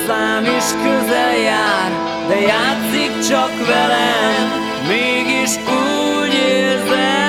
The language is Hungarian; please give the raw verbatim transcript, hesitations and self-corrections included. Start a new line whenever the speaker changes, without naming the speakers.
hozzám is közel jár, de játszik csak velem, mégis úgy érzem.